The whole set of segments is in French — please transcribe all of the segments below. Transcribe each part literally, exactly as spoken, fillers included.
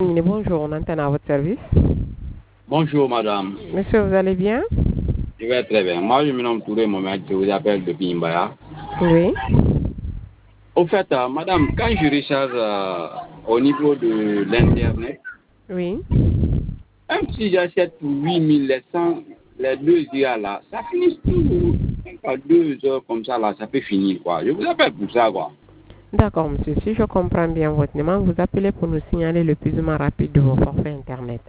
Bonjour, on entend à votre service. Bonjour madame. Monsieur, vous allez bien? Je vais très bien. Moi, je me nomme Touré Mohamed, je vous appelle depuis Mbaya. Oui. Au fait, euh, madame, quand je recharge euh, au niveau de l'internet, Oui. même si j'achète pour huit mille cent, les deux heures là, ça finit toujours. Pas deux heures comme ça là, ça peut finir quoi. Je vous appelle pour ça quoi. D'accord, monsieur. Si je comprends bien votre demande, vous appelez pour nous signaler le plus rapide de vos forfaits Internet.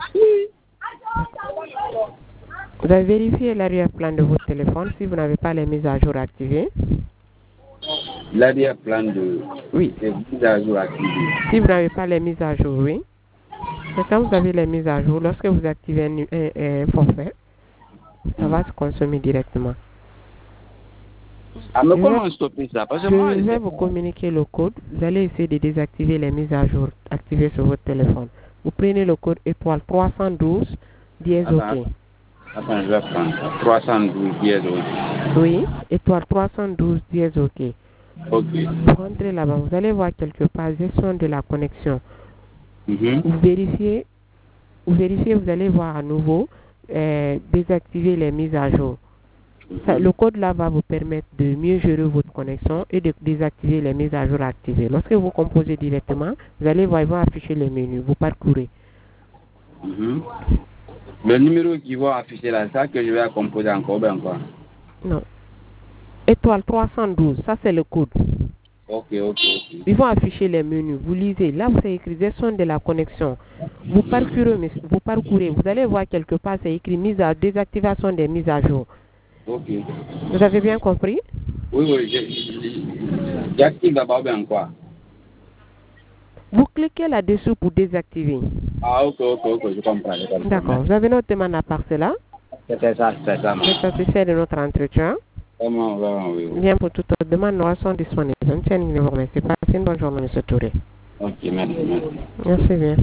Vous avez vérifié l'arrière-plan de votre téléphone si vous n'avez pas les mises à jour activées? L'arrière-plan de Oui. des mises à jour activées. Si vous n'avez pas les mises à jour, oui. Mais quand vous avez les mises à jour, lorsque vous activez un, un, un forfait, ça va se consommer directement. Ah, mais Je comment vais, stopper ça? Parce que je moi, vais vous communiquer le code. Vous allez essayer de désactiver les mises à jour activées sur votre téléphone. Vous prenez le code étoile trois cent douze dièse OK. Attends, attends, je vais prendre trois cent douze dièse OK. Oui, étoile trois cent douze dièse OK. Ok. Vous rentrez là-bas, vous allez voir quelque part gestion de la connexion. Mm-hmm. Vous vérifiez, vous vérifiez, vous allez voir à nouveau euh, désactiver les mises à jour. Ça, le code là va vous permettre de mieux gérer votre connexion et de désactiver les mises à jour activées. Lorsque vous composez directement, vous allez voir, ils vont afficher les menus, vous parcourez. Mm-hmm. Le numéro qui va afficher là, ça que je vais composer encore, ben quoi. Non. Étoile trois cent douze, ça c'est le code. Ok, ok, ok. Ils vont afficher les menus. Vous lisez. Là, vous avez écrit gestion de la connexion. Vous parcourez, vous parcourez. Vous allez voir quelque part, c'est écrit mise à désactivation des mises à jour. Ok. Vous avez bien compris? Oui, oui, j'active d'abord ben quoi. Vous cliquez là-dessus pour désactiver. Ah, ok, ok, ok, je comprends. comprends. D'accord. Vous avez notre demande à part cela? C'était ça, c'était ça. Vous êtes satisfait de notre entretien? Vraiment, vraiment, oui. oui. Bien, pour toute autre demande, nous sont disponibles. Je ne tiens à vous remercier. Passez une bonne journée, M. Touré. Ok, merci, merci. Merci bien.